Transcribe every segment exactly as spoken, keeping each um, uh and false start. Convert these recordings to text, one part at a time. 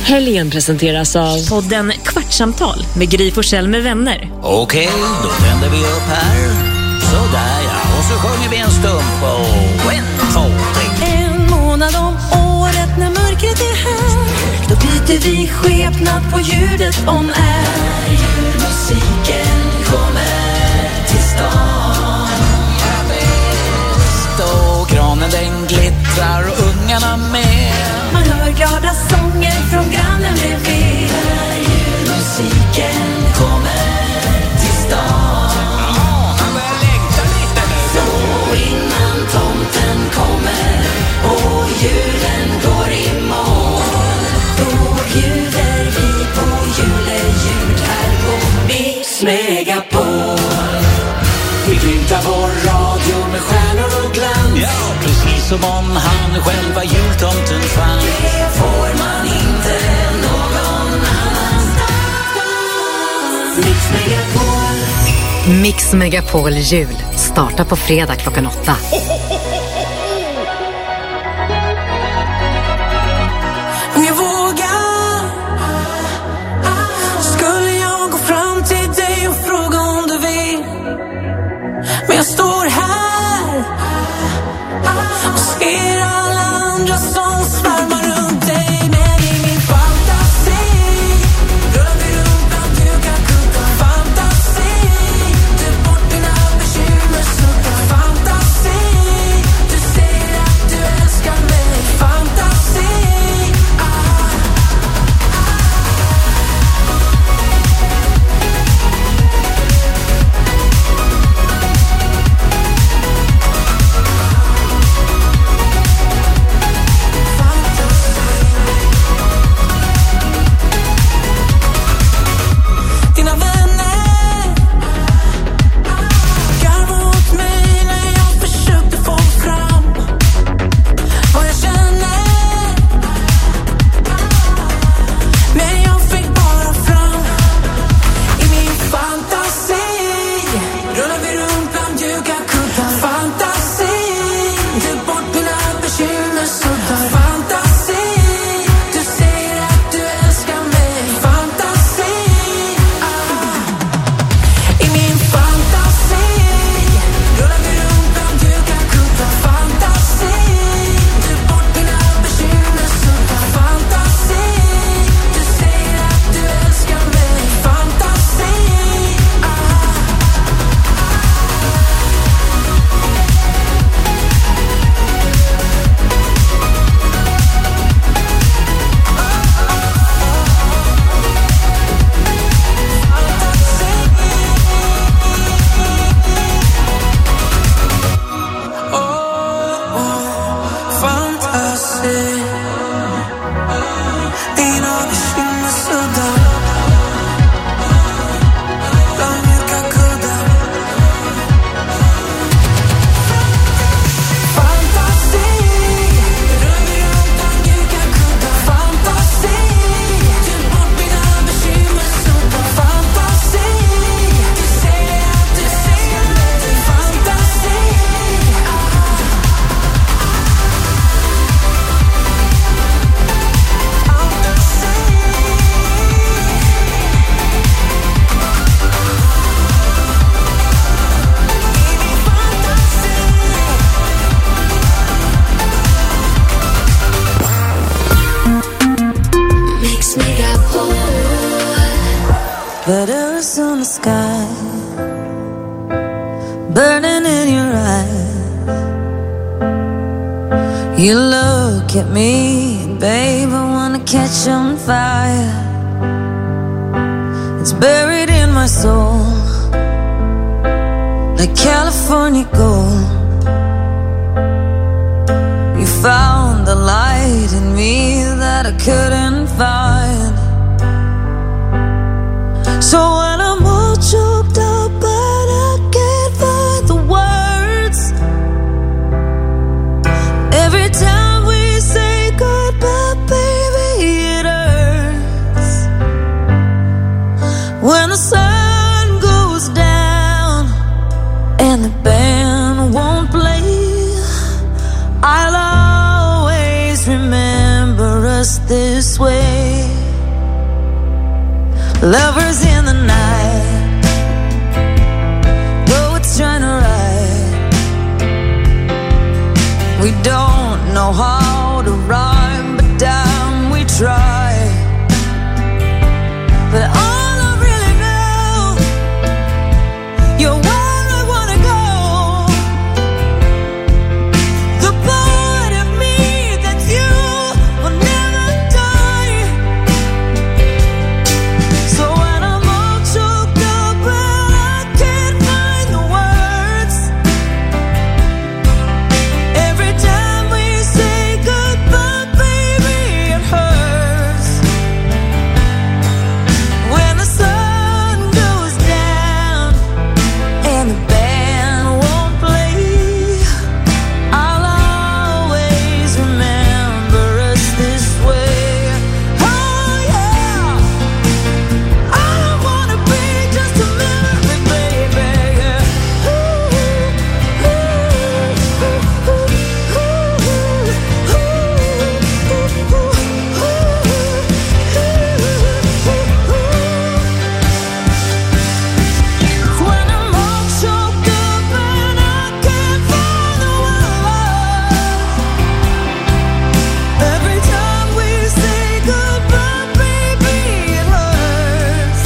Helgen presenteras av podden Kvartsamtal med Gry Forssell med vänner. Okej, okay, då tänder vi upp här. Sådär ja, och så sjunger vi en stump och en, två, tre. En månad om året när mörkret är här, då byter vi skepnad på ljudet on air. Julmusiken kommer till stan. Ja, visst, och granen den glittrar och ungarna med. Man hör glada sånger från grannen bredvid. Julmusiken kommer till stan. Ja, han börjar längta lite nu. Så innan tomten kommer och julen går i mål, då bjuder vi på juleljud här på Mix Megapol. Vi glimtar vår radio med stjärnor och glans. Ja, precis som om han själva jultomten fanns. Det får man inte någon annanstans. Mix Megapol. Mix Megapol jul startar på fredag klockan åtta. Om jag vågar, skulle jag gå fram till dig och fråga om du vill. Men jag står här och ser alla andra som svärmar runt dig. Men i min fantasi rullar vi runt bland dukar, kuddar. Fantasi, du bort dina bekymmer, snuttar. Fantasi, du säger att du älskar mig. Fantasi, ah. Dina vänner garvar åt mig när jag försökte få fram vad jag känner. Men jag fick bara fram i min fantasi. Rullar vi runt bland dukar, kuddar. Fantasi, du bort mina bekymmer, suddar. Fantasi, du säger att du älskar mig. Fantasi, ah. I min fantasi rullar vi runt bland dukar, kuddar. Fantasi, du bort mina bekymmer, suddar. Fantasi, du säger att du älskar mig. Fantasi, ah. Fantasi, dina bekymmer suddar. Bland mjuka kuddar. Fantasi, rullar vi runt bland mjuka kuddar. Fantasi, du bort mina bekymmer, suddar. Fantasi, du säger att du älskar mig. Fantasi, Mix Megapol. Letters on the sky, burning in your eyes. You look at me, babe, I wanna catch on fire. It's buried in my soul, like California gold. You found the light in me that I couldn't find. So when I'm all choked up but I can't find the words, every time we say goodbye, baby, it hurts. When the sun goes down and the band won't play, I'll always remember us this way. Lovers in the night, though it's trying to ride. We don't know how to rhyme, but damn, we try. But all I really know, you're where I wanna go. The part of me that you will never die. So when I'm all choked up and I can't find the words, every time we say goodbye, baby, it hurts. When the sun goes down and the band won't play, I'll always remember us this way. Oh yeah, I don't wanna be just a memory, baby. Ooh, ooh, ooh, ooh, when I'm all choked up and I can't find the word, every time we say goodbye, baby, it hurts.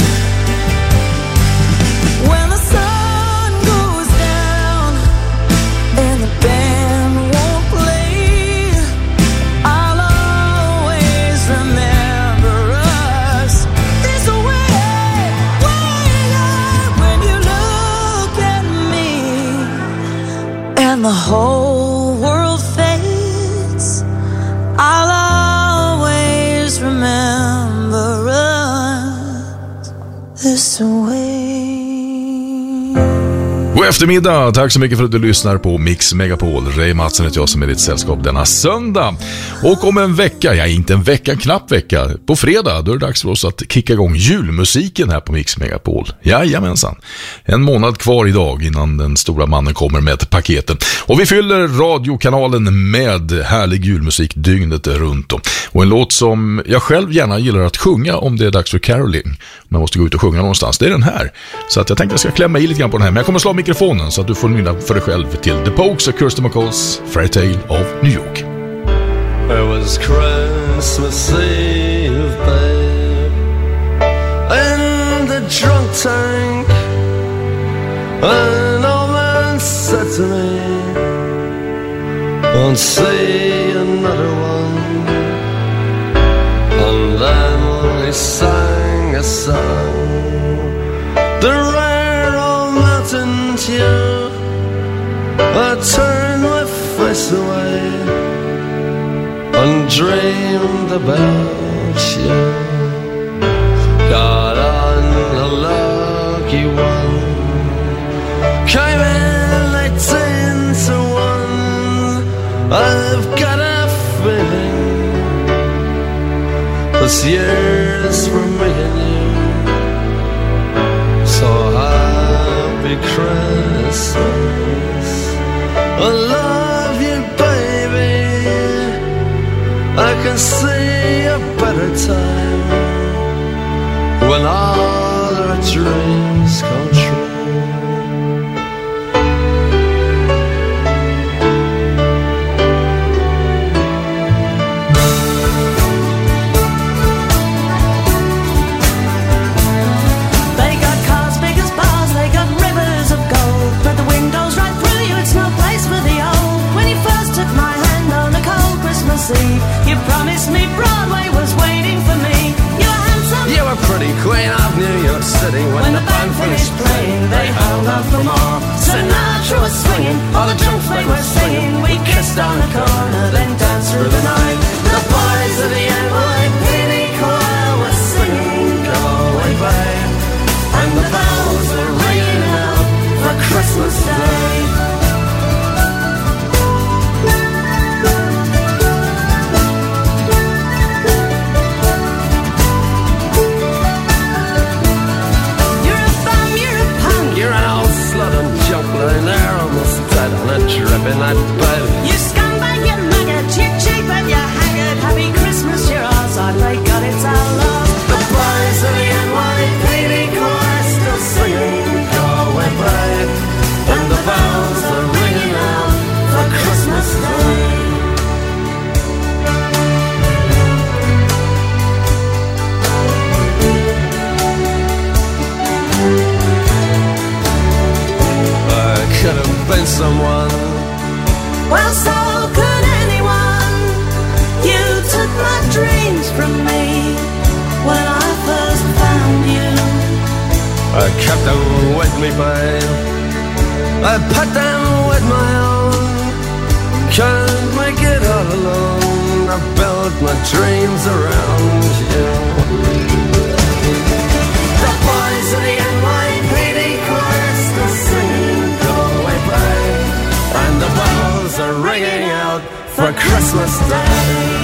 When the sun goes down and the band won't play, I'll always remember us this way. When you look at me and the whole world fades, I'll always remember us this way. God eftermiddag, tack så mycket för att du lyssnar på Mix Megapol. Ray Mattsson heter jag som är ditt sällskap denna söndag. Och om en vecka, ja inte en vecka, en knapp vecka, på fredag, då är det dags för oss att kicka igång julmusiken här på Mix Megapol. Jajamensan. En månad kvar idag innan den stora mannen kommer med paketen. Och vi fyller radiokanalen med härlig julmusik dygnet runt om. Och en låt som jag själv gärna gillar att sjunga om det är dags för caroling. Man måste gå ut och sjunga någonstans. Det är den här. Så att jag tänkte jag ska klämma i lite grann på den här. Men jag kommer slå mikrofonen så att du får nynna för dig själv till The Pogues och Kirsty MacColl's Fairy Tale of New York. It was Christmas Eve, babe, in the drunk tank. An old man said to me, won't see another one. And then he sang a song, the rare old mountain tune. I turned my face away and dreamed about you. Got on a lucky one, came in eighteen to one. I've got a feeling this year's for me and you. So happy Christmas, I love you, baby. I can see a better time when all our dreams come true. They got cars big as bars, they got rivers of gold, but the windows right through you, it's no place for the old. When you first took my hand on a cold Christmas Eve, you promised me Broadway was waiting for me. You were handsome, You were pretty queen of New York City. When, when the band finished playing, they held out for more. Sinatra was swinging, all the drunks they were singing. We kissed on the corner, then danced through the night. The boys of the N Y P D choir were singing, go away, babe. And the bells were ringing out for Christmas Day. You're a bum, you're a punk, You're an old slut and junk lying there almost dead on a drip in that bed. you scumbag, you maggot, you cheap and you haggard. my dreams from me when I first found you. I kept them with me, babe. I put them with my own. Can't make it all alone. I built my dreams around you. The boys in the N Y P D chorus, the singing Galway Bay, and the bells are ringing out for Christmas Day.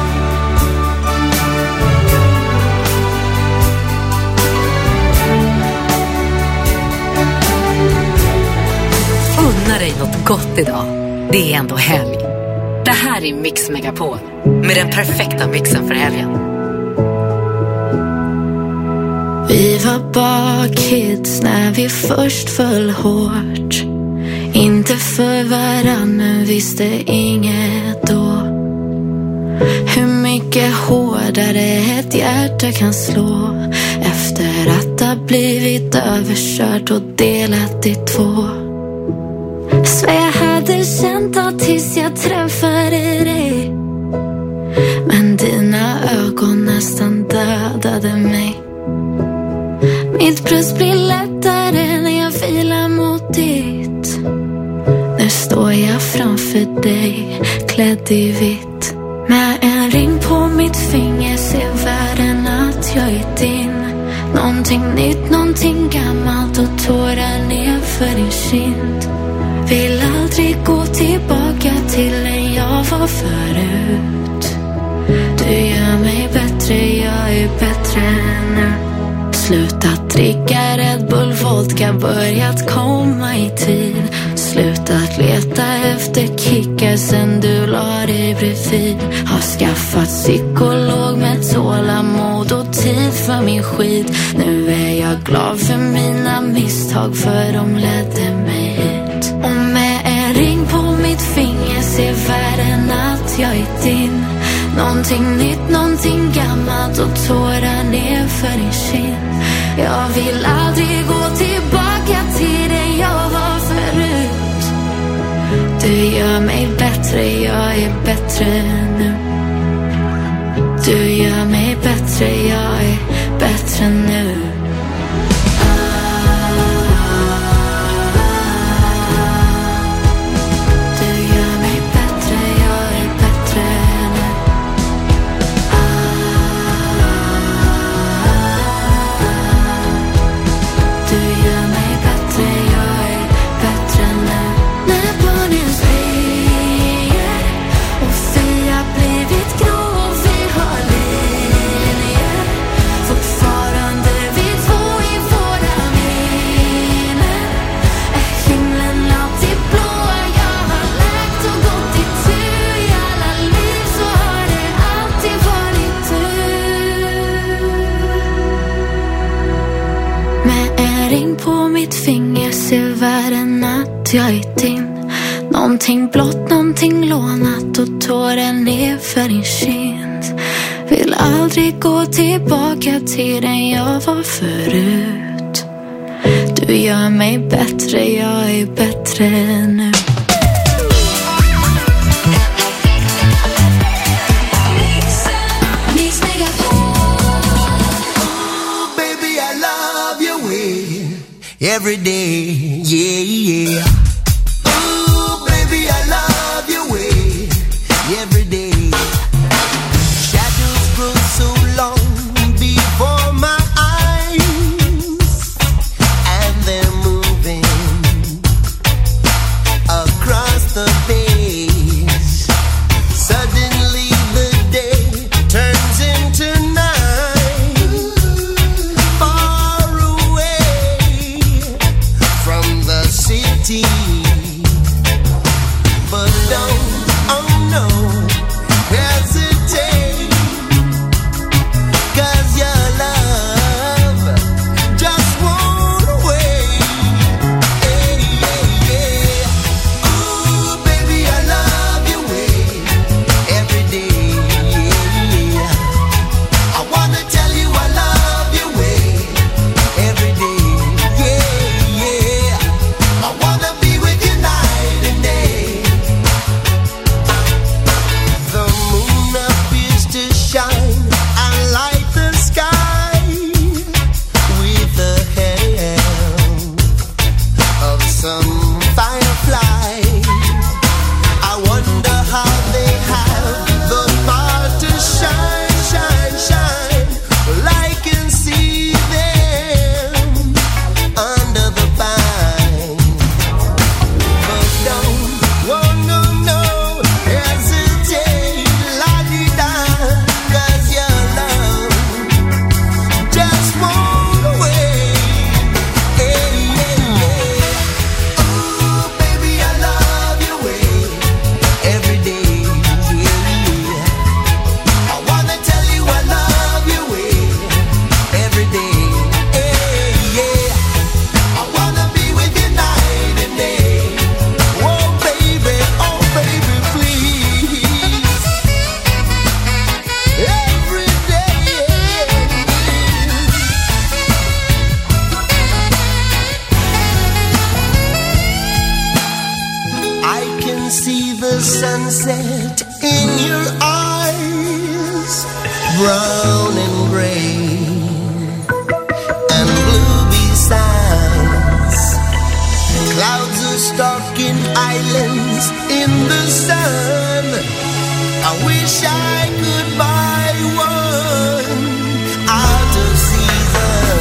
Unna dig något gott idag. Det är ändå helg. Det här är Mix Megapol med den perfekta mixen för helgen. Vi var bara kids när vi först föll hårt. Inte för varann, men visste inget då. Hur mycket hårdare ett hjärta kan slå efter att ha blivit överkört och delat i två. Så jag hade känt att tills jag träffade dig, men dina ögon nästan dödade mig. Mitt bröst blir lättare när jag filar mot ditt. Nu står jag framför dig, klädd i vitt. Med en ring på mitt finger ser världen att jag är din. Någonting nytt, någonting gammalt och tårar ner för din kind. Vill aldrig gå tillbaka till en jag var förut. Du gör mig bättre, jag är bättre nu. Slutat dricka Red Bull, vodka, börjat komma i tid. Slutat leta efter kickar sen du la dig bredvid. Har skaffat psykolog med tålamod och tid för min skit. Nu är jag glad för mina misstag, för de ledde mig hit. Och med en ring på mitt finger ser världen att jag är din. Någonting nytt, någonting gammalt och tårar ner för din kind. Jag vill aldrig gå tillbaka till det jag var förut. Du gör mig bättre, jag är bättre nu. Du gör mig bättre, jag är bättre nu. Jag är din. Någonting blått, någonting lånat och tårar ner för din kind. Vill aldrig gå tillbaka till den jag var förut. Du gör mig bättre, jag är bättre nu. Every day, yeah, yeah. Ooh, baby, I love your way. Every day. Shadows grow so long before my eyes, and they're moving across the face. Suddenly the day turns into night. See brown and gray and blue besides. Clouds are stalking islands in the sun. I wish I could buy one out of season.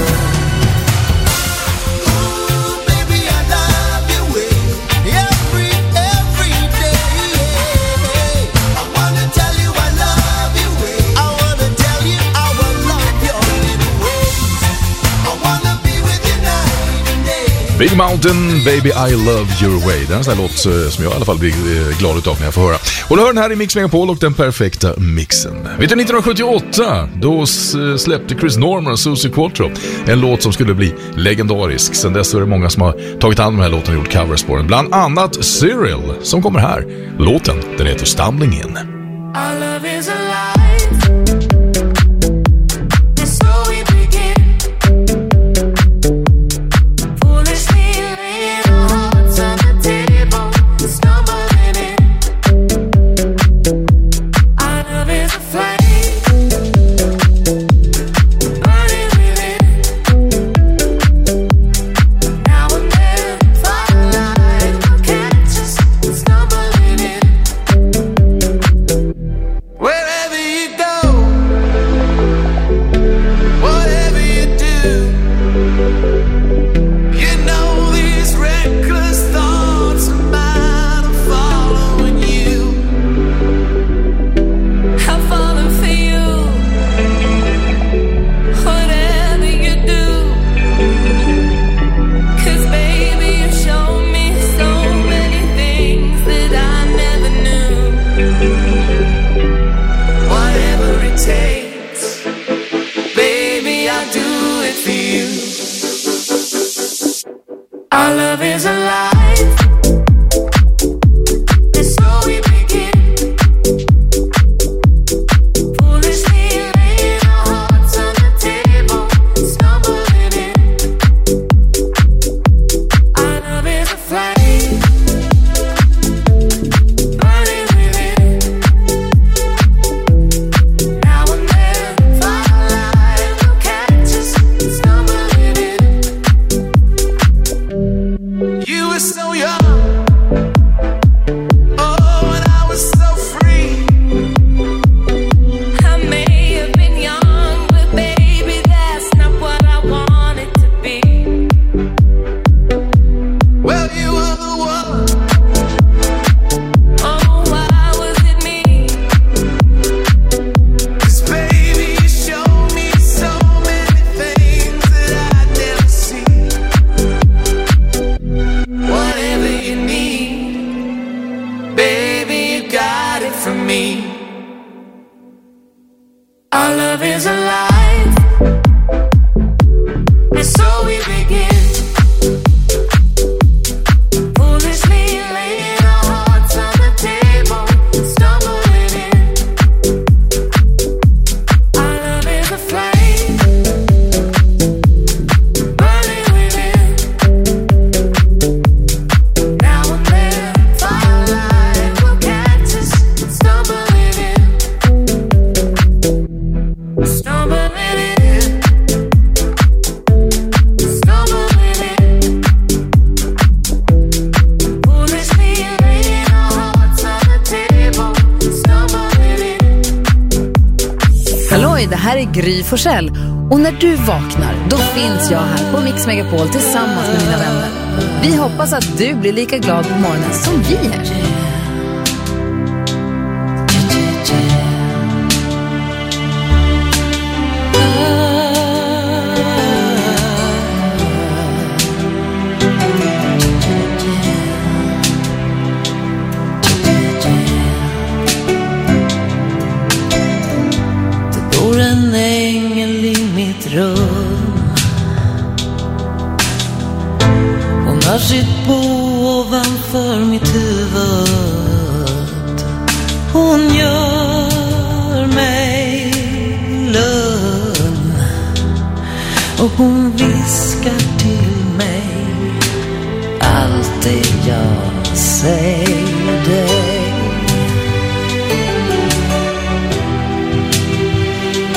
Ooh, baby, I love your way every, every day. I wanna tell you I love your way. I wanna tell you how I love your little ways. I wanna be with you night and day. Big Mountain, Baby I Love Your Way. Det är en sån här låt eh, som jag i alla fall blir eh, glad utav när jag får höra. Och du hör den här i Mix Megapol och den perfekta mixen. Vet du, nittonhundrasjuttioåtta då s- släppte Chris Norman och Susie Quattro en låt som skulle bli legendarisk. Sen dess är det många som har tagit hand om den här låten och gjort covers på den. Bland annat Cyril som kommer här. Låten, den heter Stumbling In. Our love is alive. It's so we begin. Foolishly laying our hearts on the table, stumbling in. Our love is a flame, burning within. Now and then, firelight will catch us, stumbling in. Wherever you go, whatever you do, you know these reckless thoughts of mine are following you. I'm falling for you, whatever you do. 'Cause baby, you show me so many things that I never knew. Whatever it takes, baby, I'll do it for you. Our love is alive. It's so we begin. Foolishly laying our hearts on the table, stumbling in. Our love is a flame, burning within. Now and then, firelight will catch us, stumbling in. You were so young, oh, and I was so free. I may have been young, but baby, that's not what I wanted to be. Well, you were the one. Oh, why was it me? 'Cause baby, you showed me so many things that I'd never seen. Whatever you need, baby, you got it from me. Our love is alive, and so we begin. Foolishly laying our hearts on the table, stumbling in. Our love is a flame, burning within. Now and then, firelight will catch us, stumbling in. Stumbling in. Stumbling in. Foolishly laying our hearts on the table, stumbling in. Halloj, det här är Gry Forssell. Och när du vaknar, då finns jag här på Mix Megapol tillsammans med mina vänner. Vi hoppas att du blir lika glad på morgonen som vi är. Det bor en ängel i mitt rum. Hon har sitt bo ovanför mitt huvud. Hon gör mig lugn. Och hon viskar till mig allt det jag säger dig.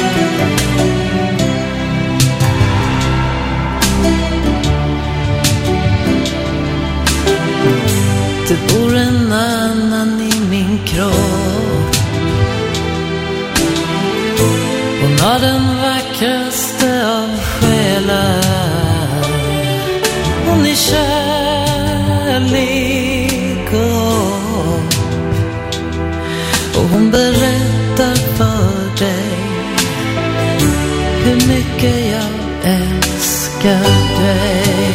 Hon har den vackraste av själar. Hon är kärlek och, och hon berättar för dig hur mycket jag älskar dig.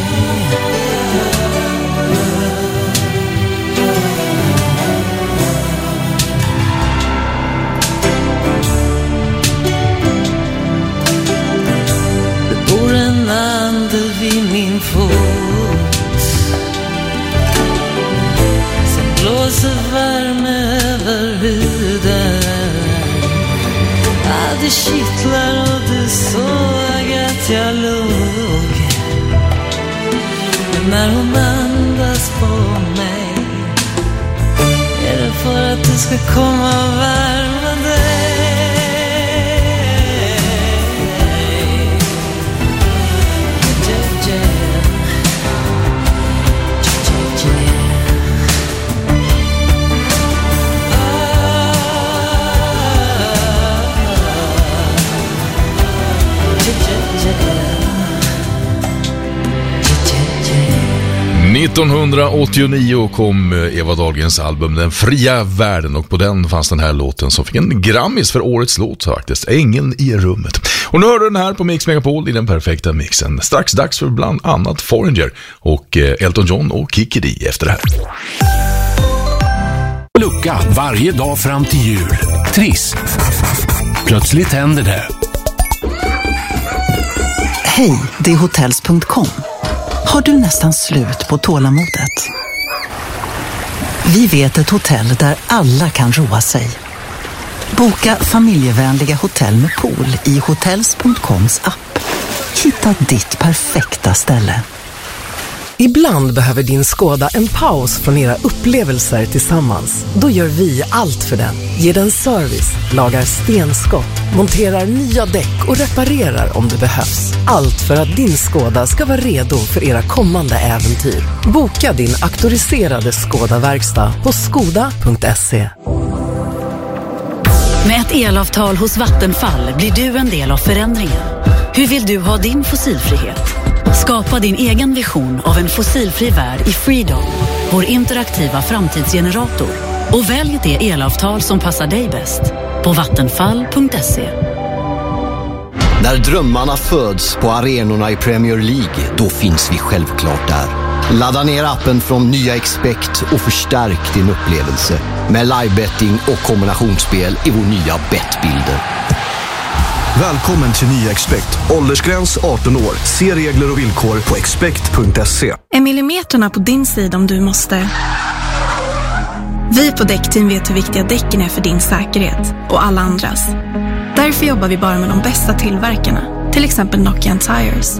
Vid min fot som blåser värme över huden. Ja, det kittlar och du såg att jag låg. Men när hon andas på mig är det för att du ska komma och värma dig. nittonhundraåttionio kom Eva Dahlgrens album Den fria världen, och på den fanns den här låten som fick en Grammis för årets låt faktiskt, Ängeln i rummet. Och nu hör du den här på Mix Megapol i den perfekta mixen. Strax dags för bland annat Foreigner och Elton John och Kikki Dee efter det här. Lucka varje dag fram till jul. Triss. Plötsligt händer det. Hej, det är hotels punkt com. Har du nästan slut på tålamodet? Vi vet ett hotell där alla kan roa sig. Boka familjevänliga hotell med pool i hotels punkt coms app. Hitta ditt perfekta ställe. Ibland behöver din Skoda en paus från era upplevelser tillsammans. Då gör vi allt för den. Ger den service, lagar stenskott, monterar nya däck och reparerar om det behövs. Allt för att din Skoda ska vara redo för era kommande äventyr. Boka din auktoriserade Skoda-verkstad på skoda punkt se. Med ett elavtal hos Vattenfall blir du en del av förändringen. Hur vill du ha din fossilfrihet? Skapa din egen vision av en fossilfri värld i Freedom, vår interaktiva framtidsgenerator. Och välj det elavtal som passar dig bäst på vattenfall punkt se. När drömmarna föds på arenorna i Premier League, då finns vi självklart där. Ladda ner appen från Nya Expect och förstärk din upplevelse med livebetting och kombinationsspel i vår nya Bettbilder. Välkommen till Nya Expect. Åldersgräns arton år. Se regler och villkor på expect punkt se. Är millimeterna på din sida om du måste? Vi på Däckteam vet hur viktiga däcken är för din säkerhet och alla andras. Därför jobbar vi bara med de bästa tillverkarna, till exempel Nokian Tires.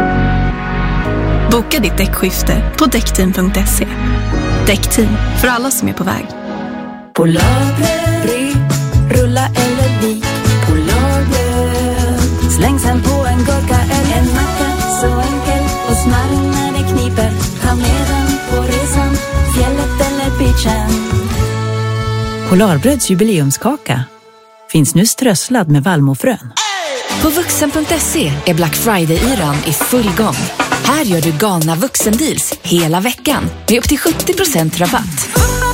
Boka ditt däckskifte på däckteam punkt se. Däckteam, för alla som är på väg. Polarbröd, rulla eller vik. Polarbröd, släng sen på en gurka eller en macka. Så enkel och smarrig när det kniper. Ta med den på resan, fjället eller beachen. Polarbröds jubileumskaka finns nu strösslad med vallmofrön. På vuxen punkt se är Black Friday-yran i full gång. Här gör du galna vuxendeals hela veckan med upp till sjuttio procent rabatt.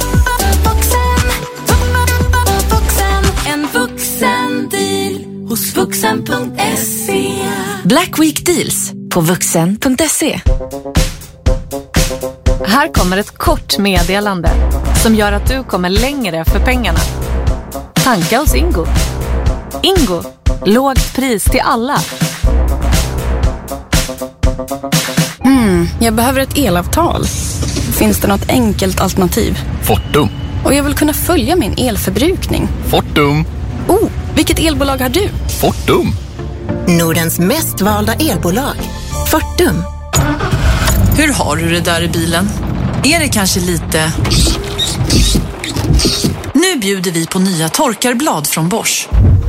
En vuxendeal hos vuxen punkt se. Black Week Deals på vuxen punkt se. Här kommer ett kort meddelande som gör att du kommer längre för pengarna. Tanka hos Ingo. Ingo, lågt pris till alla. Mm, jag behöver ett elavtal. Finns det något enkelt alternativ? Fortum. Och jag vill kunna följa min elförbrukning. Fortum. Oh, vilket elbolag har du? Fortum. Nordens mest valda elbolag. Fortum. Hur har du det där i bilen? Är det kanske lite... Nu bjuder vi på nya torkarblad från Bosch.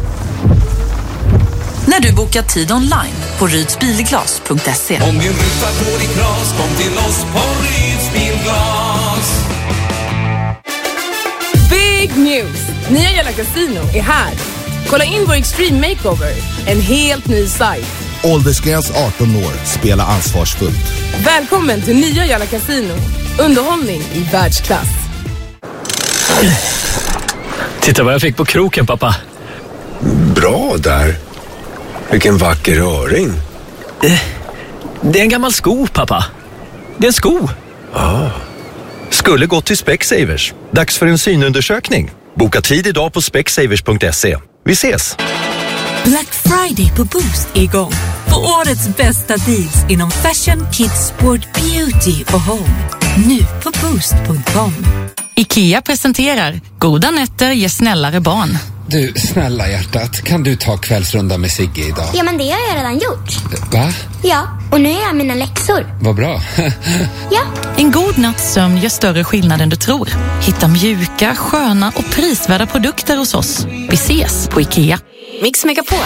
När du bokar tid online på rydsbilglas punkt se. Om din ruta går i kras, kom till oss på Ryds bilglas. Big news! Nya Jalla Casino är här. Kolla in vår Extreme Makeover, en helt ny sajt. Åldersgräns arton år, spela ansvarsfullt. Välkommen till nya Jalla Casino. Underhållning i världsklass. Titta vad jag fick på kroken, pappa. Bra där. Vilken vacker öring. Det är en gammal sko, pappa. Det är en sko. Ah. Skulle gå till Specsavers. Dags för en synundersökning. Boka tid idag på specsavers punkt se. Vi ses! Black Friday på Boost är igång. På årets bästa deals inom fashion, kids, sport, beauty och home. Nu på boost punkt com. IKEA presenterar Goda nätter ger snällare barn. Du, snälla hjärtat, kan du ta kvällsrunda med Sigge idag? Ja, men det har jag redan gjort. Va? Ja, och nu är jag mina läxor. Vad bra. Ja. En god natts sömn gör större skillnad än du tror. Hitta mjuka, sköna och prisvärda produkter hos oss. Vi ses på IKEA. Mix Megapol.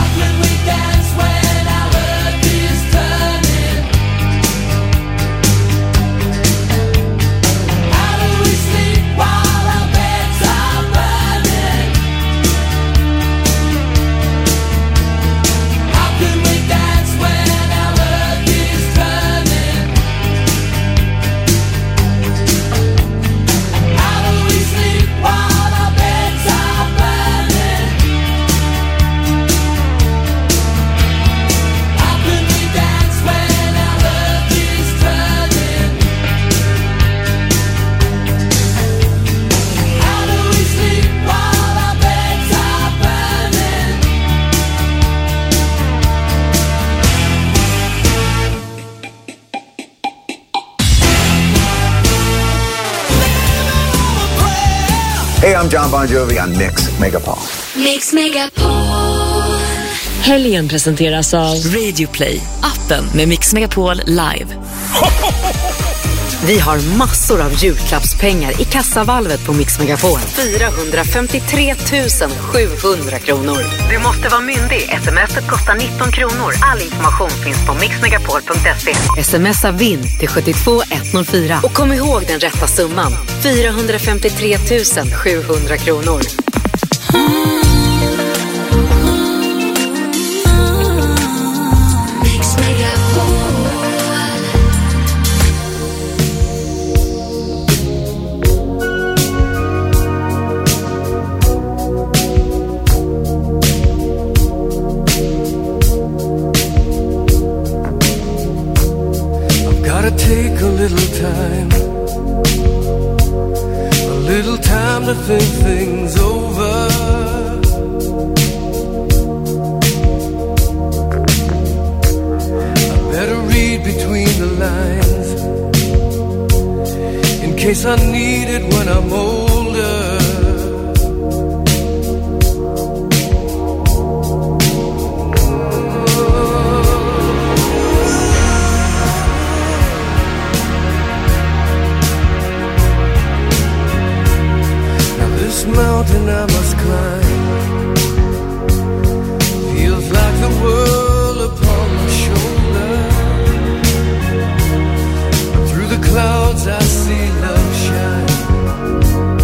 Hey, I'm John Bon Jovi on Mix Megapol. Mix Megapol. Helgen presenteras av Radio Play, appen med Mix Megapol live. Vi har massor av julklappspengar i kassavalvet på Mix Megapol. fyrahundrafemtiotre tusen sjuhundra kronor. Du måste vara myndig. Sms:et kostar nitton kronor. All information finns på mix megapol punkt se. Smsa vinn till sjuttiotvå etthundrafyra. Och kom ihåg den rätta summan. fyrahundrafemtiotre tusen sjuhundra kronor. Take a little time, a little time to think things over. I better read between the lines in case I need it when I'm older. Mountain I must climb feels like the world upon my shoulder. Through the clouds I see love shine.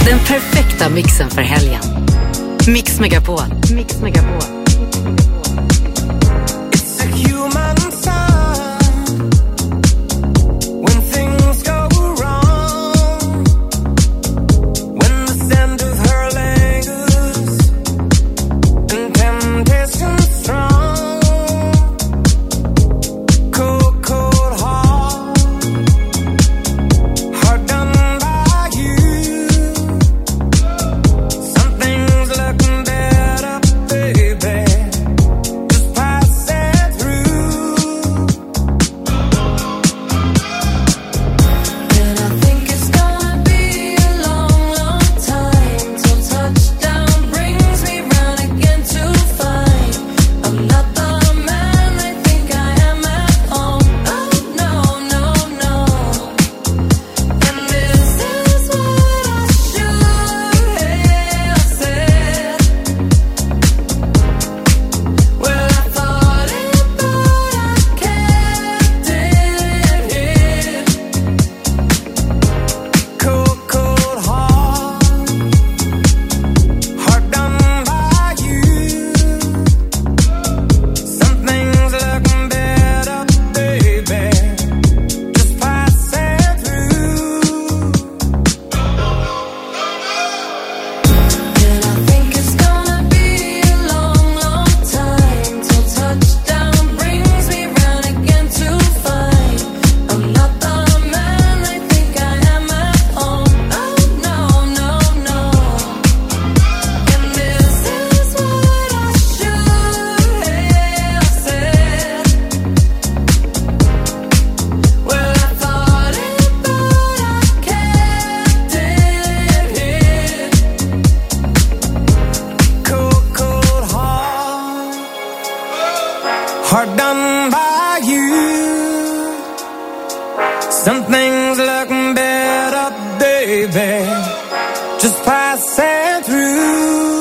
Den perfekta mixen för helgen. Mix Megapol. Mix Megapol. It's a human sign when things go wrong, when the scent of her lingers and temptation strong. Cold, cold heart, heart done by you. Something's looking better, baby. Just pass it through. And I think it's gonna be a long, long time till touchdown brings me round again to find I'm not the man they think I am at home. Oh no, no, no. And this is what I should have said. Well, I thought it, but I kept it hid. Cold, cold heart, heart done by you. Something's looking better, baby. Just pass it through. And I think it's gonna be a long, long time till touchdown brings me round again to find I'm not the man they think I am at home. Oh no, no, no. And this is what I should have said. Well, I thought it, but I kept it hid. Cold, cold heart, heart done by you. Something's looking better, baby. Just pass it through.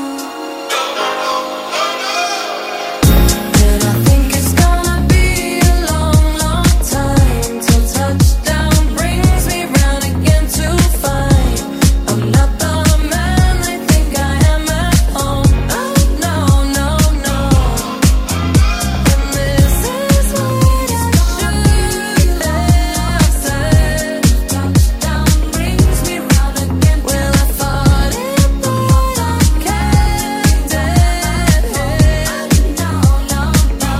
And I think it's gonna be a long, long time till touchdown brings me round again to find I'm not the man they think I am at home. Oh no, no, no. And this is what I should have said. Touchdown brings me round again. Well, I thought it, but I kept it hid. No, no, no.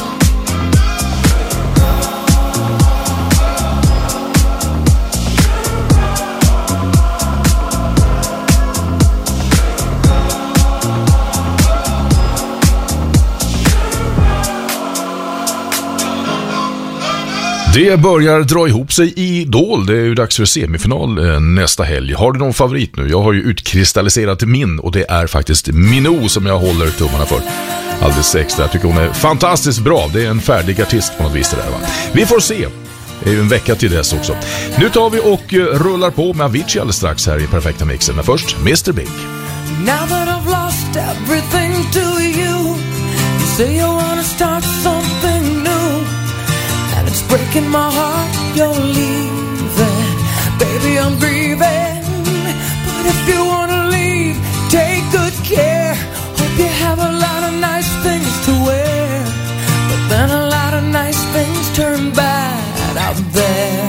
Det börjar dra ihop sig i Idol. Det är ju dags för semifinal eh, nästa helg. Har du någon favorit nu? Jag har ju utkristalliserat min och det är faktiskt Minou som jag håller tummarna för. Alldeles extra. Jag tycker hon är fantastiskt bra. Det är en färdig artist på något vis det där, va? Vi får se. Det är ju en vecka till dess också. Nu tar vi och eh, rullar på med Avicii alldeles strax här i Perfekta Mixen. Men först mister Big. Now that I've lost everything to you, you say you wanna start something new, and it's breaking my heart you're leaving. Baby, I'm grieving, but if you wanna leave, take good care. Hope you have a lot of nice things to wear, but then a lot of nice things turn bad out there.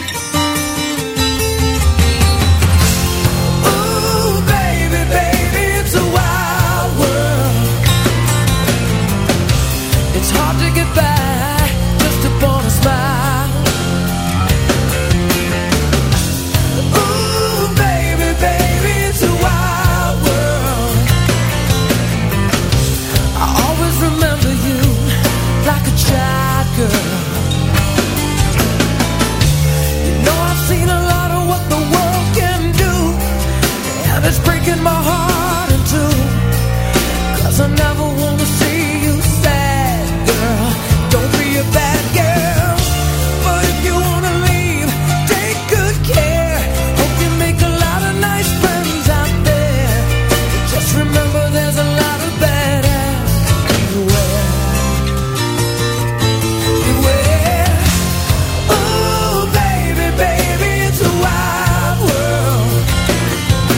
Ooh, baby, baby, it's a wild world. It's hard to get by just upon a smile. Ooh, baby, baby, it's a wild world. I always remember you like a child girl. You know I've seen a lot of what the world can do, and it's breaking my heart in two, 'cause I never wanna see you sad, girl. Don't be a bad girl, but if you wanna leave, take good care. Hope you make a lot of nice friends out there, but just remember there's a lot of badass everywhere. Beware. Ooh, baby, baby, it's a wild world.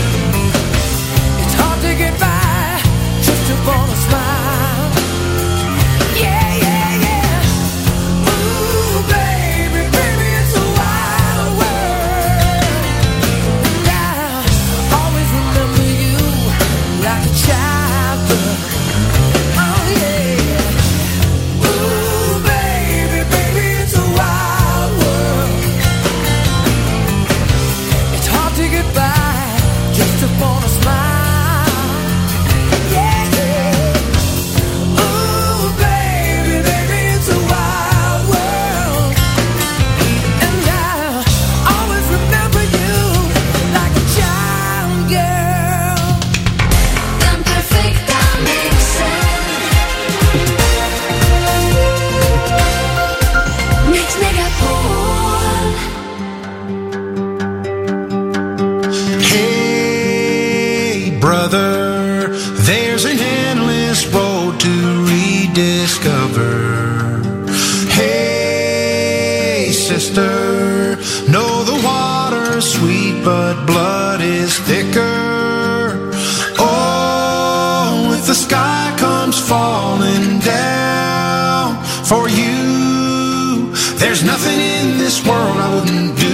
brother, there's an endless road to rediscover. Hey, sister, know the water's sweet, but blood is thicker. Oh, if the sky comes falling down for you, there's nothing in this world I wouldn't do.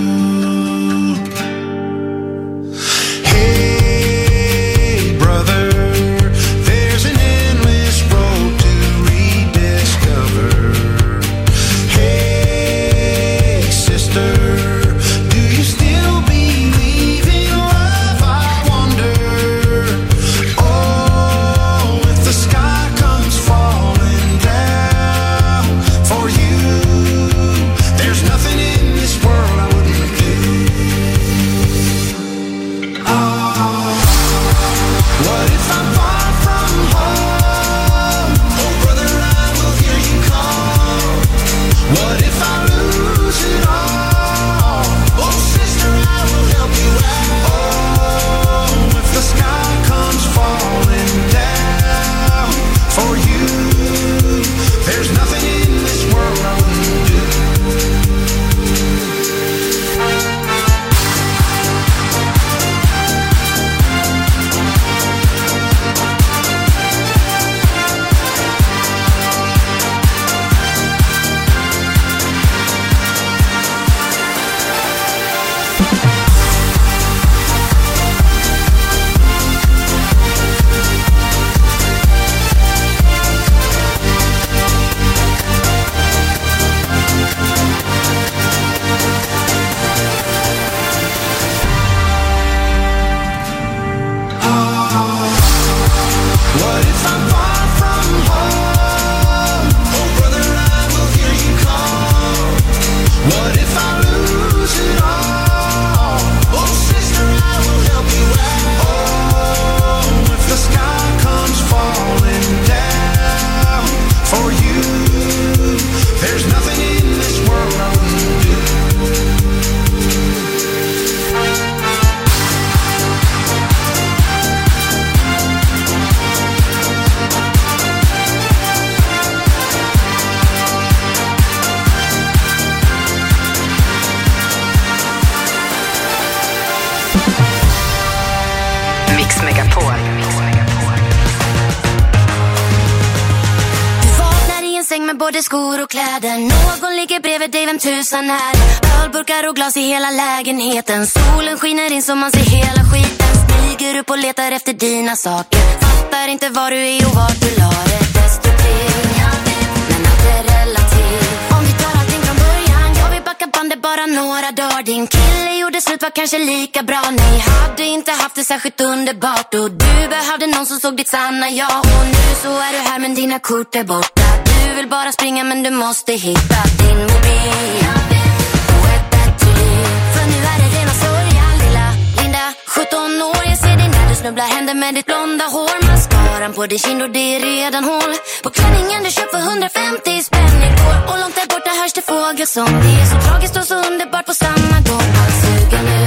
Både skor och kläder. Någon ligger bredvid dig, vem tusan är. Ölburkar och glas i hela lägenheten. Solen skiner in så man ser hela skiten. Stiger upp och letar efter dina saker. Fattar inte var du är och vart du la det. Destruktiv, men allt är relativt. Om vi tar allting från början, jag vill backa bandet bara några dagar. Din kille gjorde slut, var kanske lika bra. Ni hade inte haft det särskilt underbart. Och du behövde någon som såg ditt sanna jag. Och nu så är du här men dina kort är borta. Du vill bara springa men du måste hitta din mobil och ett bättre liv. För nu är det rena sorgen, lilla Linda, sjutton år. Jag ser dig när du snubblar händer med ditt blonda hår. Mascaran på din kind och det är redan hål på klänningen du köpt för hundrafemtio spänn igår. Och långt där borta hörs det fågelsång. Det är så tragiskt och så underbart på samma gång. Allt suger nu.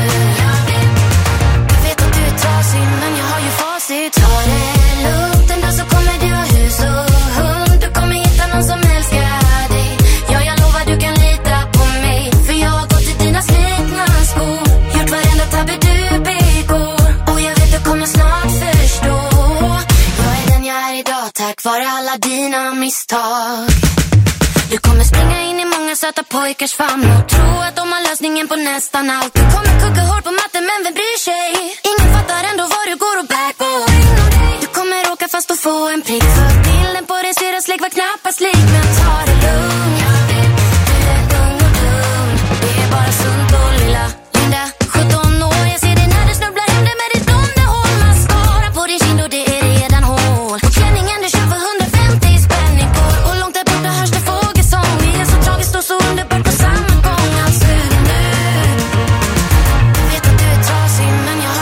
Jag vet att du är trasig men jag har ju facit. Ta det lugnt, en dag så kommer du ha hus och hund. Du kommer hitta någon som älskar dig. Ja, jag lovar du kan lita på mig. För jag har gått i dina slitna skor. Gjort varenda tabbe du begår. Och jag vet du kommer snart förstå. Jag är den jag är idag tack vare alla dina misstag. Du kommer springa in i många söta pojkars famn och tro att de har lösningen på nästan allt. Du kommer kugga hår på matten men vem bryr sig? Ingen fattar ändå vad du går och bär på. Du kommer åka fast och få en prick. För bilden på din syrras lek var knappast lik. Men ta det lugnt, du är ung och dum. Det är bara sunt och lilla Linda, sjutton år. Jag ser dig när du snubblar händer med ditt blonda hår. Mascara på din kind och det är redan hål på klänningen du köper för hundrafemtio spänn igår. Och långt där borta hörs det fågelsång. Det är så tragiskt och så underbart på samma gång. Allt suger nu. Jag vet att du är trasig men jag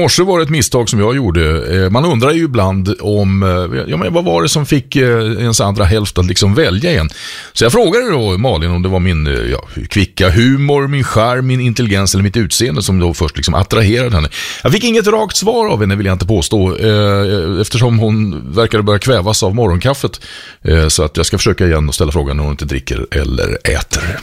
morse var det ett misstag som jag gjorde. Eh, man undrar ju ibland om, eh, ja men vad var det som fick eh, ens andra hälft att liksom välja en. Så jag frågade då Malin om det var min eh, ja, kvicka humor, min charm, min intelligens eller mitt utseende som då först liksom attraherade henne. Jag fick inget rakt svar av henne, vill jag inte påstå, eh, eftersom hon verkade börja kvävas av morgonkaffet. Eh, så att jag ska försöka igen och ställa frågan när hon inte dricker eller äter.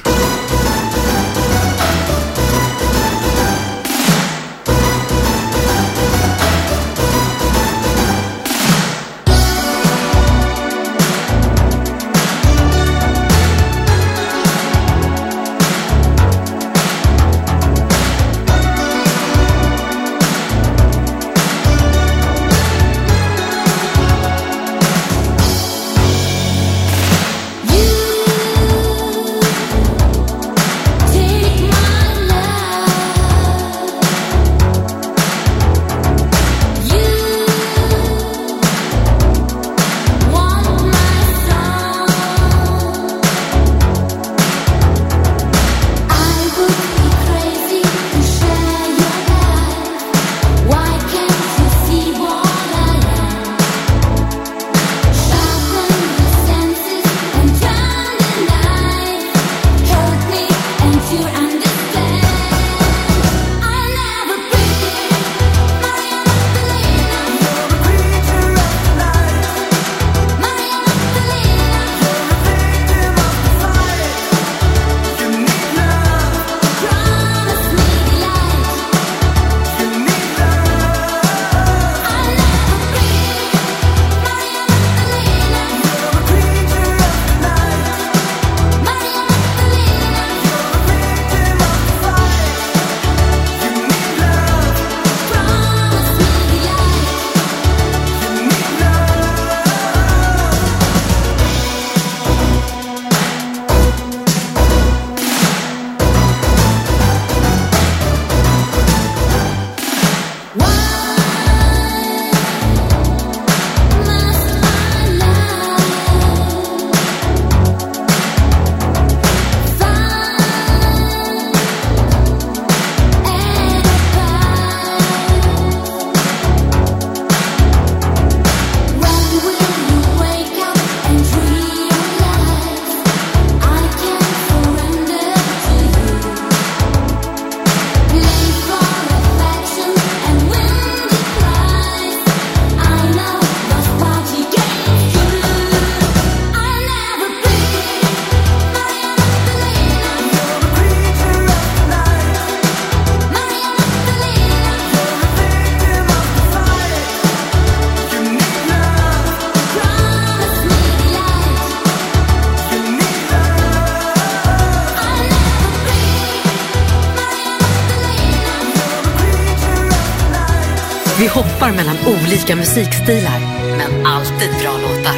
Vi hoppar mellan olika musikstilar, men alltid bra låtar.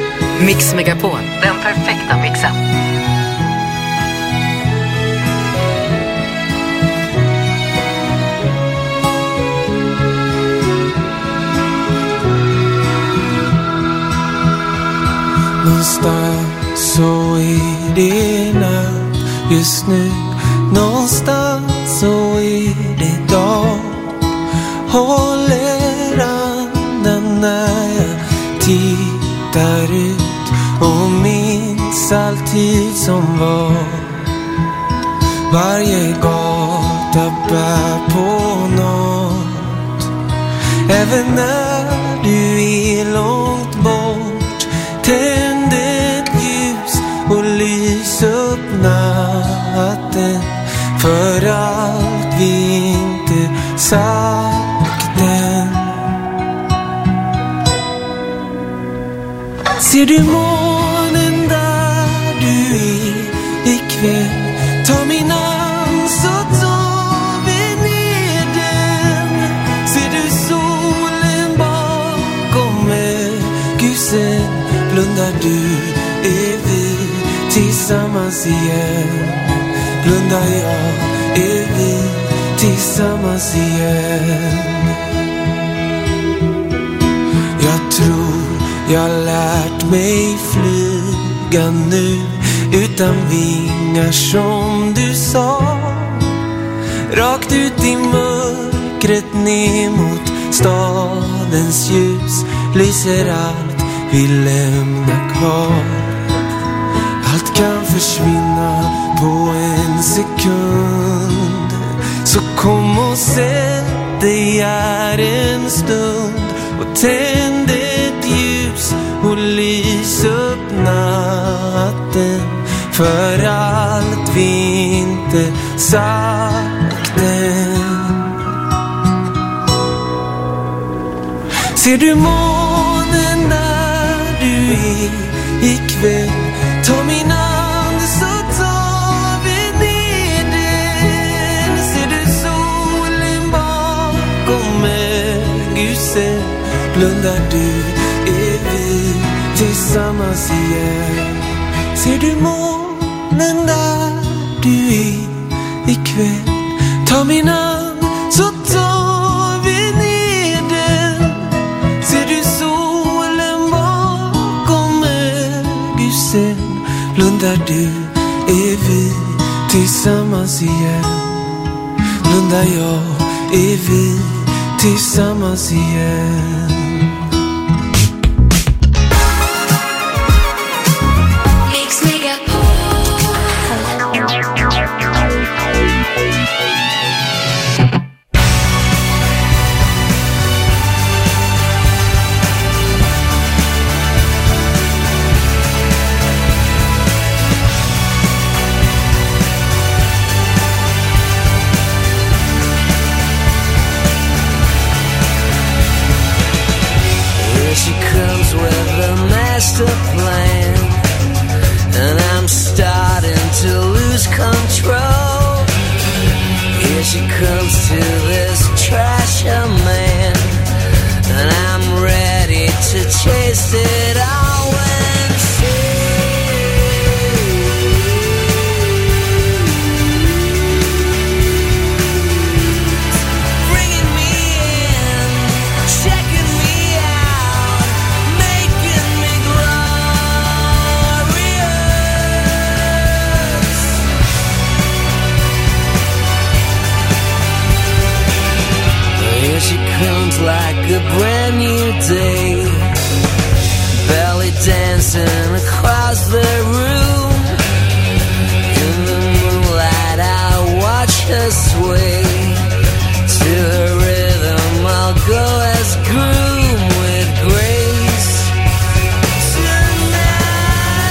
Mix Megapol, den perfekta mixen. Någonstans så är det natt just nu. Någonstans så är det dag. Håller andan när jag tittar ut och minns alltid som var. Varje gata bär på något. Även när du är långt bort, tänd ett ljus och lys upp natten. För allt vi inte sagt än. Ser du månen där du är ikväll? Ta min hand så tar vi ner den. Ser du solen bakom ökusen? Blundar du, är vi tillsammans igen. Blundar jag, är vi tillsammans igen. Jag tror jag lärt mig flyga nu utan vingar som du sa. Rakt ut i mörker mörkret ner mot stadens ljus lyser allt vi lämnar kvar. Allt kan försvinna på en sekund. Så kom och sätt dig här en stund och tänd ett ljus och lys upp natten för allt vi inte sagt än. Ser du månen där du är ikväll? Ta min hand så tar vi ner den. Ser du solen bakom ögusen? Blundar du, är vi tillsammans igen. Ser du månen där du är ikväll? Ta min hand så tar vi ner den. Ser du solen bakom ögusen? Blundar du, är vi tillsammans igen. Blundar jag, är vi tillsammans igen. Plan, and I'm starting to lose control. Here she comes to this trasher man, and I'm ready to chase it all when she bringing me in, checking me out, making me she comes like a brand new day, belly dancing across the room. In the moonlight I watch her sway to her rhythm. I'll go as groom with grace. Tonight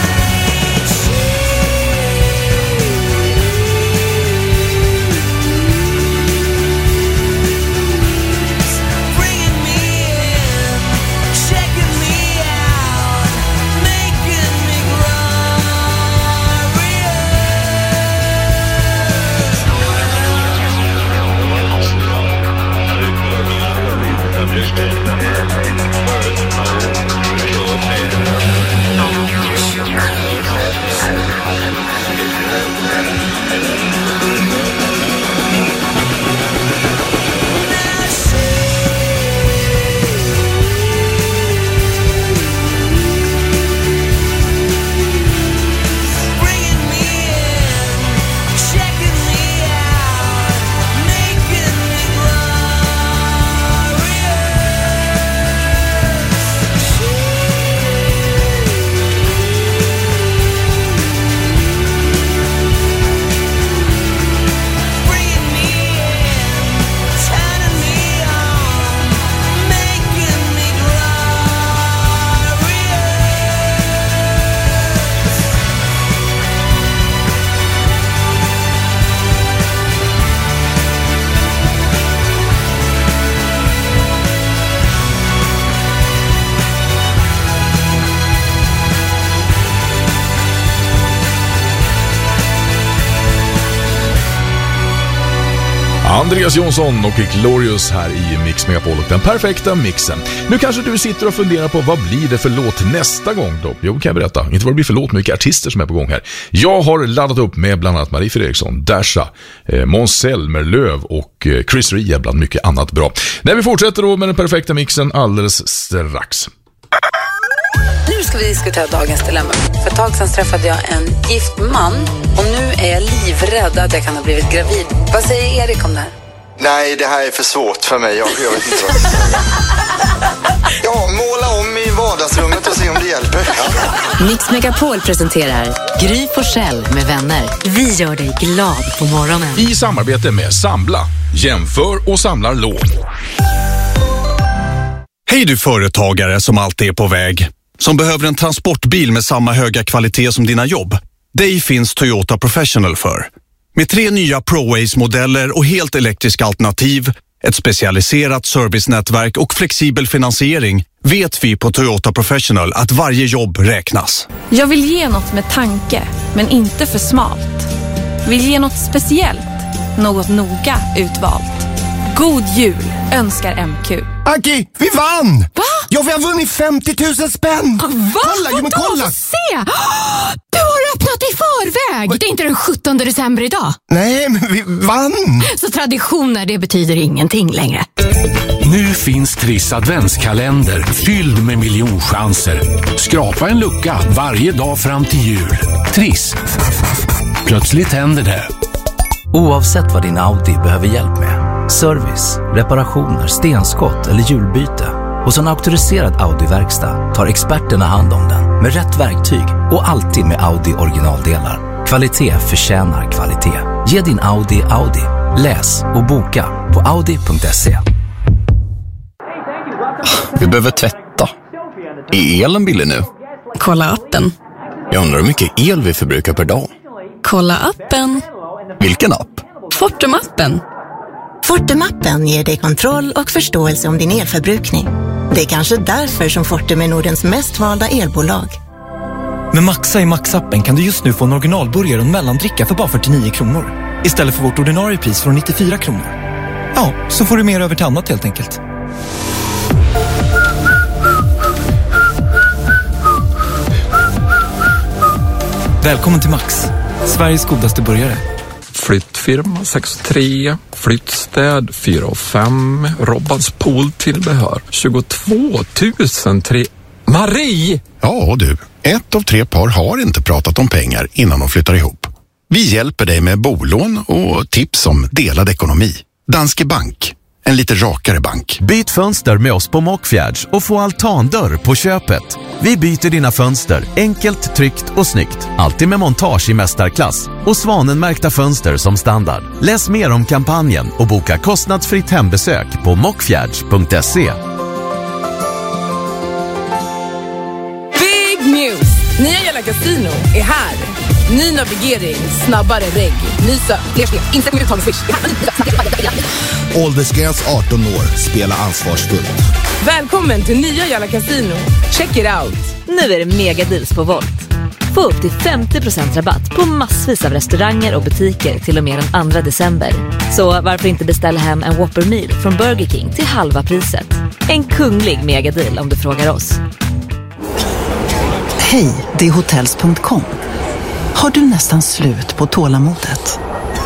Andreas Jonsson och Glorious här i Mix Megapol och den perfekta mixen. Nu kanske du sitter och funderar på vad blir det för låt nästa gång då? Jo, kan jag berätta. Inte vad det blir för låt, men vilka artister som är på gång här. Jag har laddat upp med bland annat Marie Fredriksson, Dasha, eh, Måns Zelmerlöw och eh, Chris Ria bland mycket annat bra. När vi fortsätter då med den perfekta mixen alldeles strax. Nu ska vi diskutera dagens dilemma. För ett tag sedan träffade jag en gift man och nu är jag livrädd att jag kan ha blivit gravid. Vad säger Erik om det här? Nej, det här är för svårt för mig. Jag, jag vet inte vad. Ja, måla om i vardagsrummet och se om det hjälper. Mix Megapol presenterar Gry Forssell med vänner. Vi gör dig glad på morgonen. I samarbete med Sambla. Jämför och samlar lån. Hej du företagare som alltid är på väg. Som behöver en transportbil med samma höga kvalitet som dina jobb. Dig finns Toyota Professional för. Med tre nya ProAce-modeller och helt elektriska alternativ, ett specialiserat servicenätverk och flexibel finansiering vet vi på Toyota Professional att varje jobb räknas. Jag vill ge något med tanke, men inte för smalt. Vill ge något speciellt, något noga utvalt. God jul önskar M Q. Aggi, vi vann! Va? Ja, vi har vunnit femtio tusen spänn! Va? Kolla, jo, men kolla! Få se! Du har öppnat i förväg! Det är inte den sjuttonde december idag. Nej, men vi vann! Så traditioner, det betyder ingenting längre. Nu finns Triss adventskalender fylld med miljonchanser. Skrapa en lucka varje dag fram till jul. Triss. Plötsligt händer det. Oavsett vad din Audi behöver hjälp med, service, reparationer, stenskott eller hjulbyte, hos en auktoriserad Audi-verkstad tar experterna hand om den med rätt verktyg och alltid med Audi originaldelar. Kvalitet förtjänar kvalitet. Ge din Audi Audi. Läs och boka på audi punkt se. Vi behöver tvätta. Är elen billig nu? Kolla appen. Jag undrar hur mycket el vi förbrukar per dag. Kolla appen. Vilken app? Fortum-appen. Fortum-appen ger dig kontroll och förståelse om din elförbrukning. Det är kanske därför som Fortum är Nordens mest valda elbolag. Med Maxa i Max-appen kan du just nu få en originalburgare och en mellandricka för bara fyrtionio kronor. Istället för vårt ordinarie pris från nittiofyra kronor. Ja, så får du mer över till annat helt enkelt. Välkommen till Max, Sveriges godaste burgare. Flyttfirma sex tre, flyttstäd fyra och fem, Robbans pooltillbehör tjugotvå tusen tre. Marie! Ja du, ett av tre par har inte pratat om pengar innan de flyttar ihop. Vi hjälper dig med bolån och tips om delad ekonomi. Danske Bank, en lite rakare bank. Byt fönster med oss på Mockfjärds och få altandörr på köpet. Vi byter dina fönster enkelt, tryggt och snyggt. Alltid med montage i mästarklass och Svanenmärkta fönster som standard. Läs mer om kampanjen och boka kostnadsfritt hembesök på mockfjärds punkt se. Big news! Nya Jalla Casino är här. Ny navigering, snabbare regg, ny sök, fler spel, insättning uttag och switch. Åldersgräns arton år. Spela ansvarsfullt. Välkommen till nya Jalla Casino. Check it out. Nu är det megadeals på Volt. Få upp till femtio procent rabatt på massvis av restauranger och butiker till och med den andra december. Så varför inte beställa hem en Whopper Meal från Burger King till halva priset? En kunglig megadeal om du frågar oss. Hej, det är hotels punkt com. Har du nästan slut på tålamodet?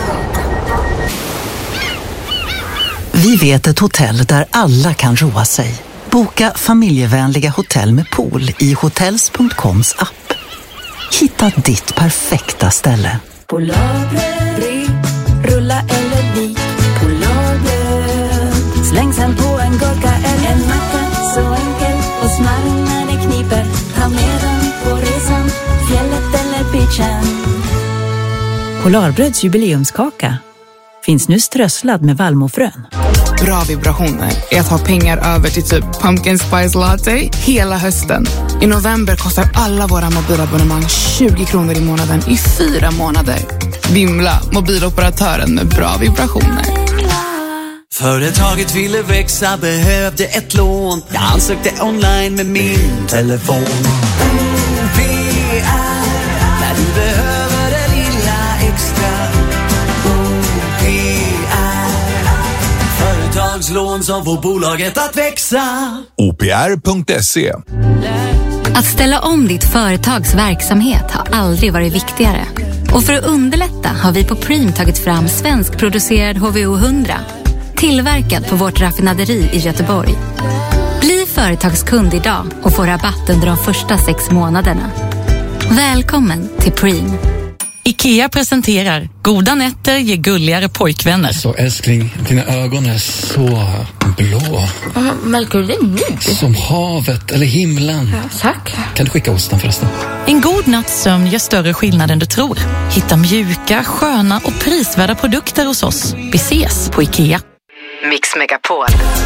Vi vet ett hotell där alla kan roa sig. Boka familjevänliga hotell med pool i hotels punkt coms app. Hitta ditt perfekta ställe. Polarbröd, rulla eller vik. Polarbröd, släng sen på en gurka eller en macka. Så enkel och smarrig när det kniper. Ta med den på resan, fjället eller beachen. Polarbröds jubileumskaka finns nu strösslad med vallmofrön. Bra vibrationer är att ha pengar över till typ pumpkin spice latte hela hösten. I november kostar alla våra mobilabonnemang tjugo kronor i månaden i fyra månader. Vimla, mobiloperatören med bra vibrationer. Företaget ville växa, behövde ett lån. Jag ansökte online med min telefon. O P R, när du behöver det lilla extra. O P R, företagslån som får bolaget att växa. O P R punkt se. Att ställa om ditt företags verksamhet har aldrig varit viktigare. Och för att underlätta har vi på Preem tagit fram svenskproducerad H V O hundra. Tillverkad på vårt raffinaderi i Göteborg. Bli företagskund idag och få rabatt under de första sex månaderna. Välkommen till Preem. IKEA presenterar goda nätter ger gulligare pojkvänner. Så älskling, dina ögon är så blå. Ja, märker du nu? Som havet eller himlen. Ja, tack. Kan du skicka osten förresten? En god natts sömn gör större skillnad än du tror. Hitta mjuka, sköna och prisvärda produkter hos oss. Vi ses på IKEA. Mix Megapol.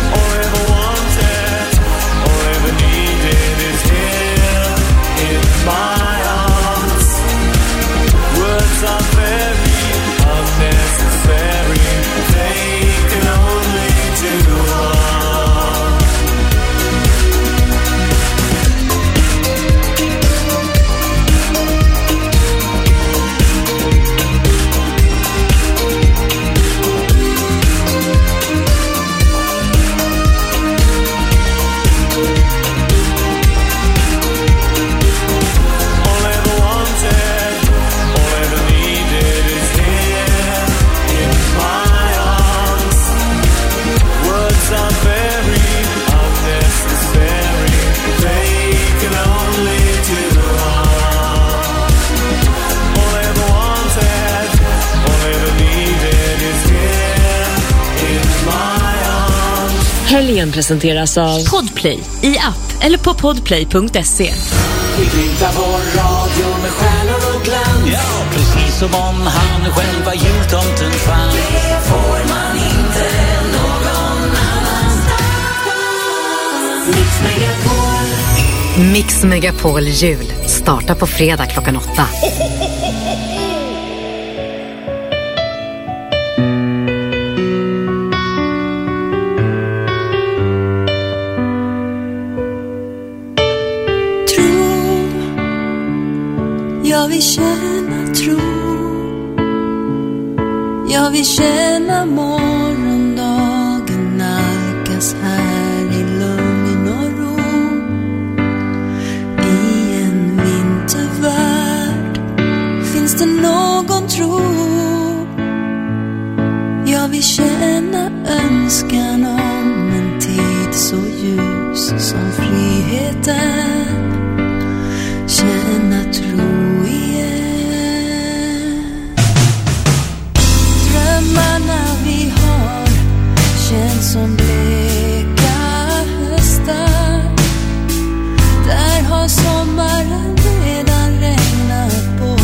Helgen presenteras av Podplay i app eller på podplay punkt se. Vi glimtar vår radio med stjärnor och glans. Ja, precis som om han själv var jultomten fanns. Det får man inte någon annanstans. Mix Megapol. Mix Megapol jul startar på fredag klockan åtta. Jag vill känna tro. Jag vill känna morgondagen nalkas här i lugn och ro. I en vintervärld finns det någon tro. Jag vill känna önskan om en tid så ljus som friheten. Känna tro igen. Drömmarna vi har känns som bleka höstar. Där har sommaren redan regnat på.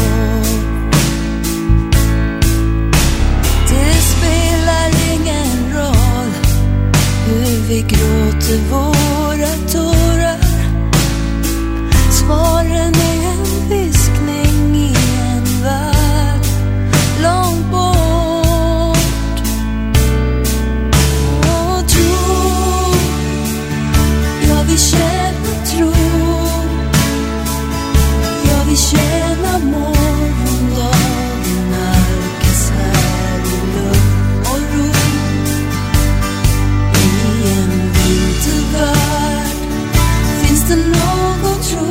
Det spelar ingen roll hur vi gråter våra tårar. Svaren är en viskning i en värld långt bort. Och tro, jag vill känna tro. Jag vill känna morgondagen nalkas här i lugn och ro. I en vintervärld finns det någon tro.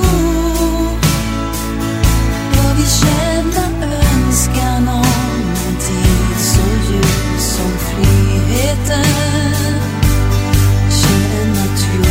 Känna önskan om en tid så ljus som friheten. Känna tro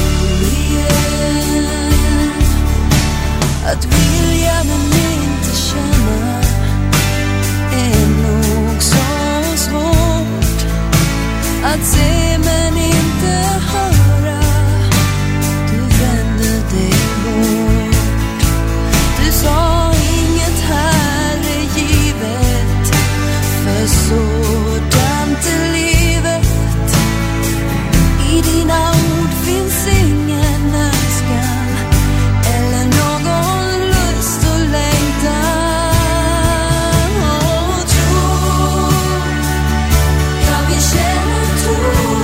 igen. Att vilja men inte känna är nog så svårt. Att se men inte höra. Du vände dig bort. Du sa här är givet, för sådant är livet. I dina ord finns ingen önskan eller någon lust och längtan. Och tro, jag vill känna tro.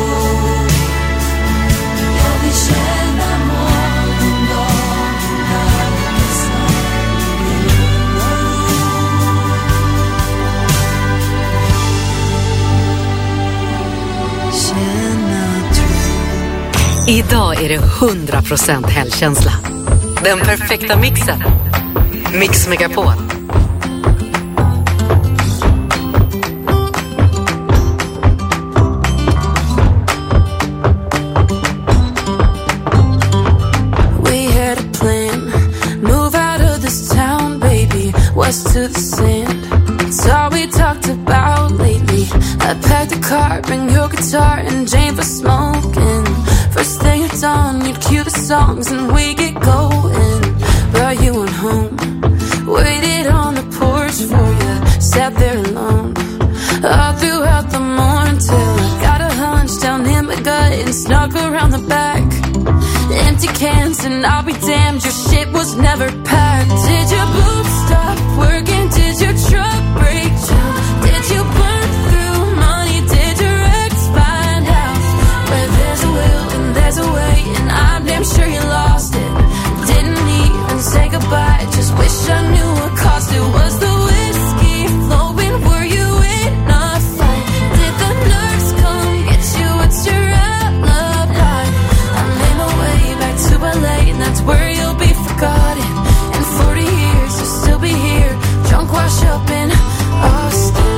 Jag vill känna morgondagen nalkas här. Idag är det hundra procent helgkänsla. Den perfekta mixen. Mix Megapol. We had a plan. Move out of this town, baby. West to the sand. I packed the car, bring your guitar and Jane for smoking. First thing at dawn, you'd cue the songs and we get going. Brought you on home, waited on the porch for you, sat there alone all throughout the morning till I got a hunch down in my gut and snuck around the back. Empty cans and I'll be damned, your shit was never packed. Did your boots stop working? Did your truck break down? Did you burn through money? Did your ex find out? Where there's a will and there's a way, and I'm damn sure you lost it. Didn't even say goodbye, just wish I knew what cost it. Was the whiskey flowing? Were you in a fight? Did the nurse come get you? What's your alibi? I made my way back to L A, and that's where you'll be forgotten. In forty years you'll still be here, drunk, wash up in Austin.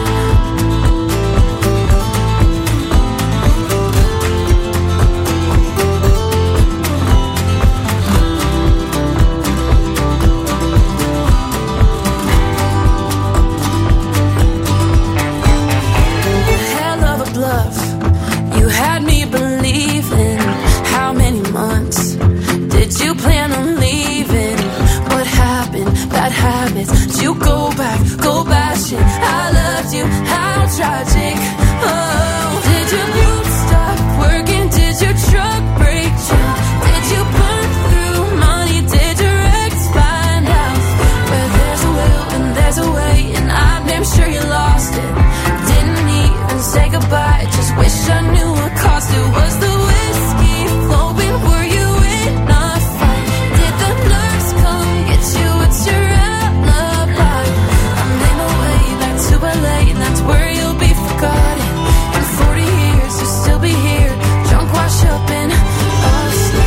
Hell of a bluff, you had me believing. How many months did you plan on leaving? What happened? Bad habits. Did you go back, go bashing? I loved you, how tragic. Oh, did your boots stop working? Did your truck break down? Did you burn through money? Did your ex find out? Where there's a will and there's a way, and I'm damn sure you lost it. Didn't even say goodbye, just wish I knew what cost it. Was the whiskey flowing? Were you in a fight? Did the nurse come get you? It's your alibi. I made my way back to L A, and that's where you'll be forgotten. In forty years you'll still be here, drunk, wash up in Austin.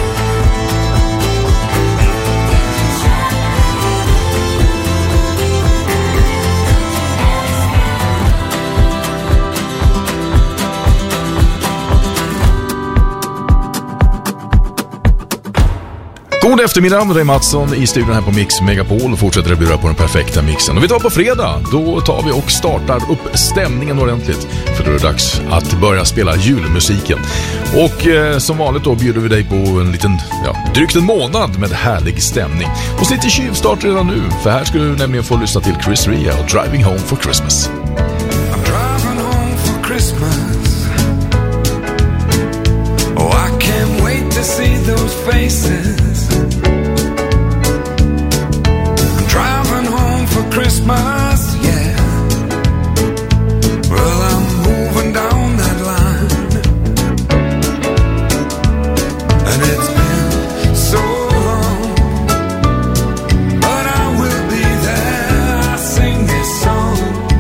God eftermiddag, det är Mattsson i studion här på Mix Megapol och fortsätter att bjuda på den perfekta mixen. Och vi tar på fredag, då tar vi och startar upp stämningen ordentligt. För då är det dags att börja spela julmusiken. Och eh, som vanligt då bjuder vi dig på en liten, ja, drygt en månad med härlig stämning. Och så lite tjuvstart redan nu, för här ska du nämligen få lyssna till Chris Rea och Driving Home for Christmas. I'm driving home for Christmas. Oh, I can't wait to see those faces. I'm driving home for Christmas, yeah. Well, I'm moving down that line, and it's been so long, but I will be there. I sing this song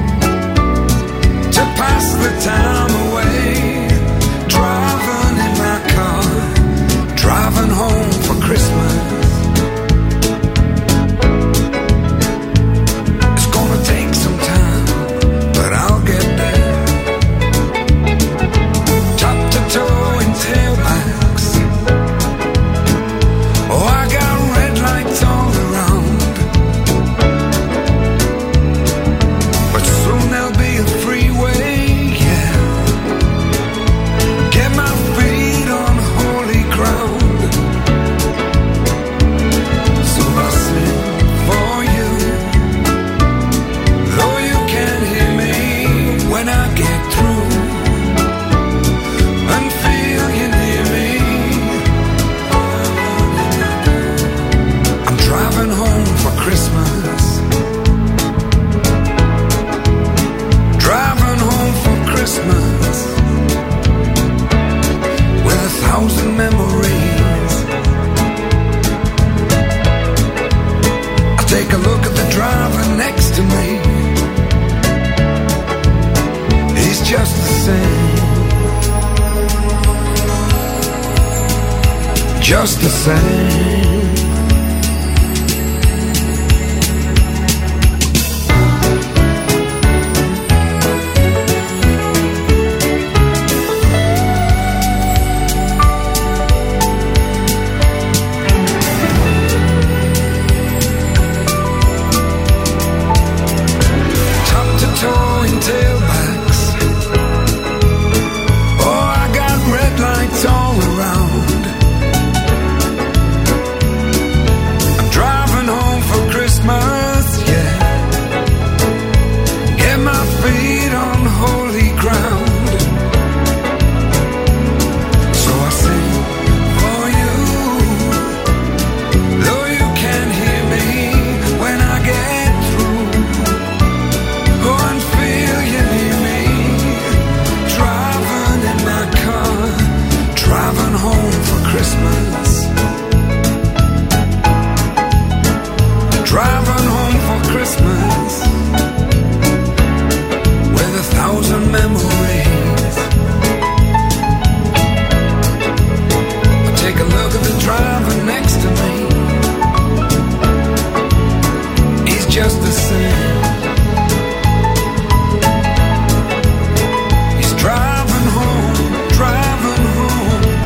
to pass the time away, driving in my car, driving home for Christmas. It's gonna take some time, but I'll get there. Top to toe in tailbacks. Oh, I got red lights all around, but soon there'll be a freeway, yeah. Get my feet on holy ground. So I sing for you, though you can't hear me when I get through, and feel you near me. I'm driving home for Christmas, driving home for Christmas, with a thousand memories. I take a look at the driver next to me. He's just the same, just the same.